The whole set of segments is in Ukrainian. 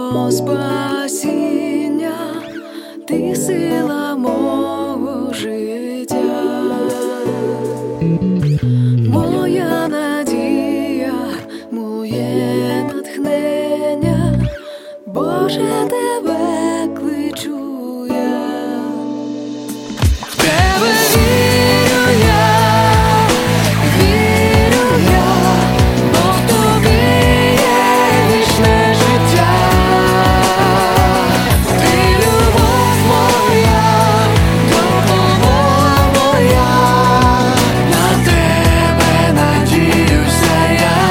мого спасіння, ти сила мого життя, моя надія, моє натхнення, Боже, тебе кличу я. В тебе вірю я, бо в тобі є вічне життя. Ти любов моя, допомога моя, на тебе надіюся я.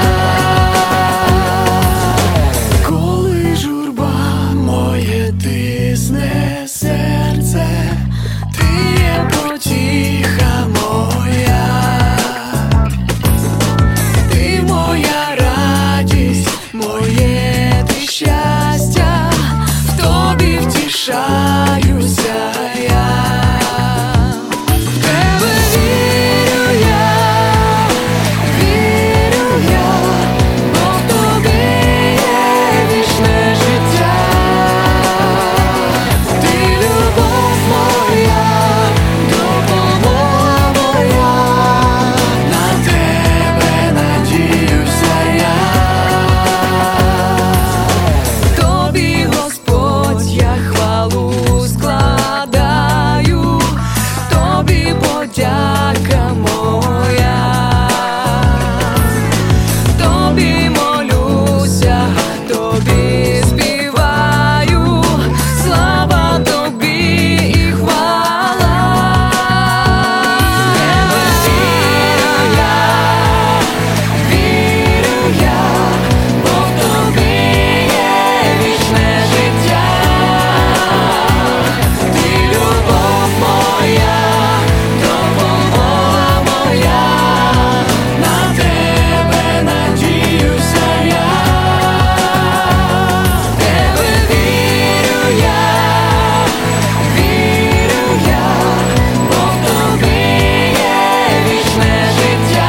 Коли журба моє тисне серце, ти є потіха моя, ти моя радість, моє ти щастя, в тобі втішаюся я. В тебе вірю я, бо в тобі є вічне життя. Ти любов моя, допомога моя, на тебе надіюся я. Тобі, Господь, я хвалу складаю, тобі подяка моя, тобі молюся, тобі співаю, слава тобі і хвала. Вірю я, бо в тобі є вічне життя. Ти любов моя, допомога моя, на тебе надіюся я. В тебе вірю я, бо в тобі є вічне життя.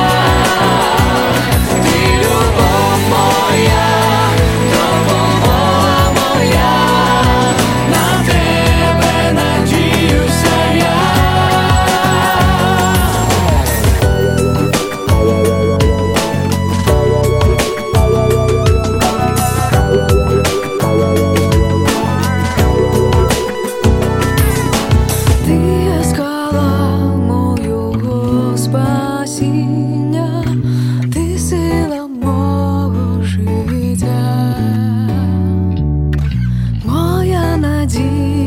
Ти любов моя, допомога моя, на тебе надіюся я. Ти є скала мого спасіння, ти сила мого життя, моя надія.